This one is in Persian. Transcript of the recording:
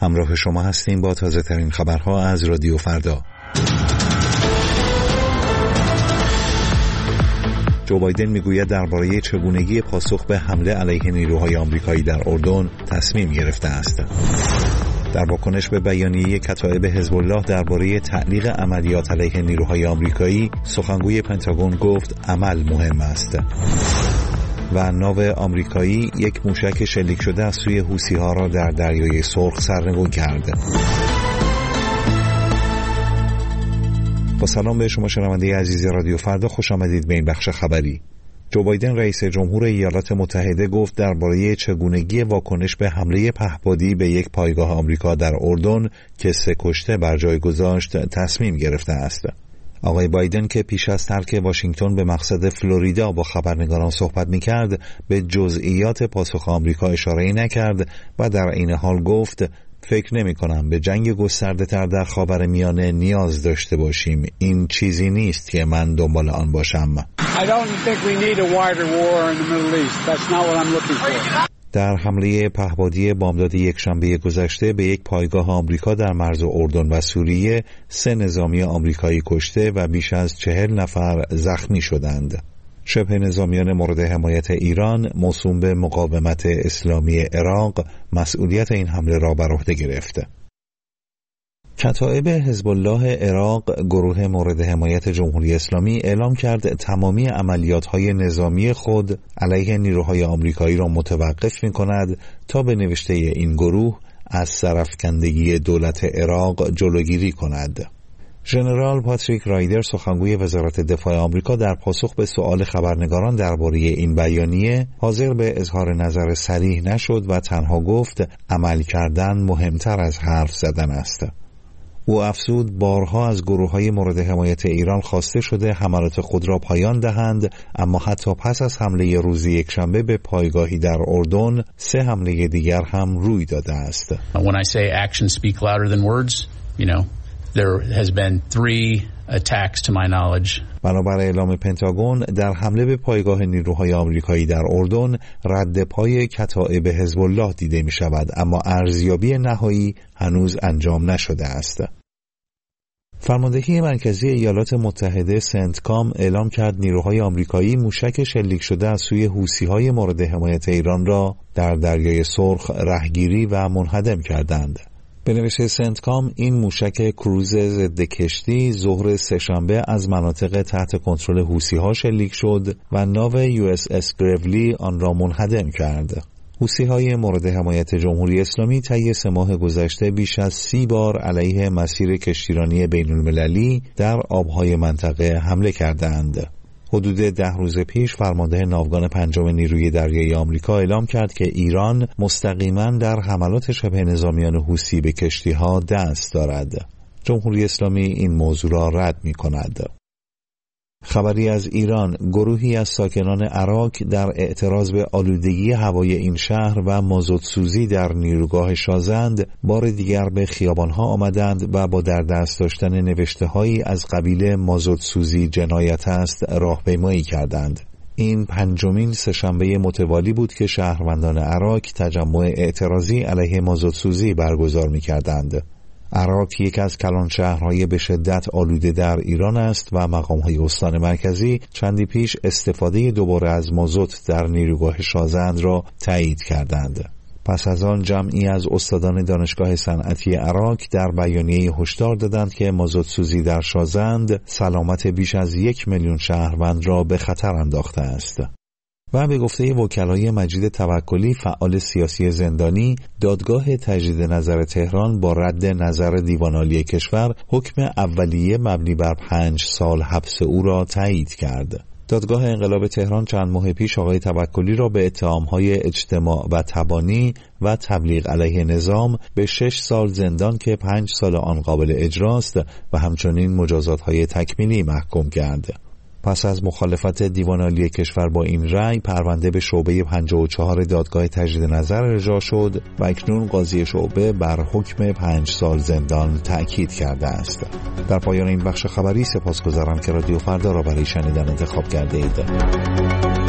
همراه شما هستیم با تازه ترین خبرها از رادیو فردا. جو بایدن میگوید درباره چگونگی پاسخ به حمله علیه نیروهای آمریکایی در اردن تصمیم گرفته است. در واکنش به بیانیه کتایب حزب الله درباره تعلیق عملیات علیه نیروهای آمریکایی، سخنگوی پنتاگون گفت عمل مهم است. و ناو آمریکایی یک موشک شلیک شده از سوی حوثی‌ها را در دریای سرخ سرنگون کرد. با سلام به شما شنونده عزیز رادیو فردا، خوش آمدید به این بخش خبری. جو بایدن رئیس جمهور ایالات متحده گفت درباره چگونگی واکنش به حمله پهپادی به یک پایگاه آمریکا در اردن که 3 کشته بر جای گذاشت تصمیم گرفته است. آقای بایدن که پیش از ترک واشنگتن به مقصد فلوریدا با خبرنگاران صحبت می‌کرد، به جزئیات پاسخ آمریکا اشاره‌ای نکرد و در این حال گفت فکر نمی‌کنم به جنگ گسترده‌تر در خاورمیانه نیاز داشته باشیم. این چیزی نیست که من دنبال آن باشم. در حمله پهپادی بامداد یکشنبه گذشته به یک پایگاه آمریکا در مرز اردن و سوریه 3 نظامی آمریکایی کشته و بیش از 40 نفر زخمی شدند. شبه نظامیان مورد حمایت ایران موسوم به مقاومت اسلامی عراق مسئولیت این حمله را بر عهده گرفت. کتایب حزب الله عراق، گروه مورد حمایت جمهوری اسلامی، اعلام کرد تمامی عملیات‌های نظامی خود علیه نیروهای آمریکایی را متوقف می‌کند تا به نوشته این گروه از سرافکندگی دولت عراق جلوگیری کند. ژنرال پاتریک رایدر، سخنگوی وزارت دفاع آمریکا، در پاسخ به سؤال خبرنگاران درباره این بیانیه حاضر به اظهار نظر صریح نشد و تنها گفت عمل کردن مهمتر از حرف زدن است. او افزود بارها از گروه‌های مورد حمایت ایران خواسته شده حملات خود را پایان دهند، اما حتی پس از حمله روز یکشنبه به پایگاهی در اردن 3 حمله دیگر هم روی داده است. When I say actions speak louder than words, there has been 3 attacks to my knowledge. بنابر اعلام پنتاگون، در حمله به پایگاه نیروهای آمریکایی در اردن رد پای کتایب حزب الله دیده می شود، اما ارزیابی نهایی هنوز انجام نشده است. فرماندهی مرکزی ایالات متحده سنتکام اعلام کرد نیروهای آمریکایی موشک شلیک شده از سوی حوثی‌های مورد حمایت ایران را در دریای سرخ رهگیری و منهدم کردند. به نوشته سنتکام، این موشک کروز ضد کشتی ظهر سه‌شنبه از مناطق تحت کنترل حوثی‌ها شلیک شد و ناو USS گریولی آن را منهدم کرد. حوثی‌های مورد حمایت جمهوری اسلامی طی 3 ماه گذشته بیش از 30 بار علیه مسیر کشتیرانی بین‌المللی در آبهای منطقه حمله کردند. حدود 10 روز پیش فرمانده ناوگان 5 نیروی دریایی آمریکا اعلام کرد که ایران مستقیما در حملات شبه نظامیان حوثی به کشتی‌ها دست دارد. جمهوری اسلامی این موضوع را رد می‌کند. خبری از ایران، گروهی از ساکنان عراق در اعتراض به آلودگی هوای این شهر و مازوتسوزی در نیروگاه شازند بار دیگر به خیابانها آمدند و با در دست داشتن نوشته‌هایی از قبیل مازوتسوزی جنایت است راهپیمایی کردند. این 5مین سه‌شنبه متوالی بود که شهروندان عراق تجمع اعتراضی علیه مازوتسوزی برگزار می‌کردند. عراق یکی از کلان شهرهای به شدت آلوده در ایران است و مقام‌های استان مرکزی چندی پیش استفاده دوباره از مازوت در نیروگاه شازند را تایید کردند. پس از آن جمعی از استادان دانشگاه صنعتی عراق در بیانیه هشدار دادند که مازوتسوزی در شازند سلامت بیش از 1 میلیون شهروند را به خطر انداخته است. و به گفته وکلای مجید توکلی، فعال سیاسی زندانی، دادگاه تجدید نظر تهران با رد نظر دیوان عالی کشور حکم اولیه مبنی بر 5 سال حبس او را تایید کرد. دادگاه انقلاب تهران چند ماه پیش آقای توکلی را به اتهام‌های اجتماع و تبانی و تبلیغ علیه نظام به 6 سال زندان که 5 سال آن قابل اجراست و همچنین مجازات‌های تکمیلی محکوم کرد. پس از مخالفت دیوان عالی کشور با این رأی، پرونده به شعبه 54 دادگاه تجدید نظر ارجاع شد و اکنون قاضی شعبه بر حکم 5 سال زندان تأکید کرده است. در پایان این بخش خبری سپاسگزارم که رادیو فردا را برای شنیدن انتخاب کرده اید.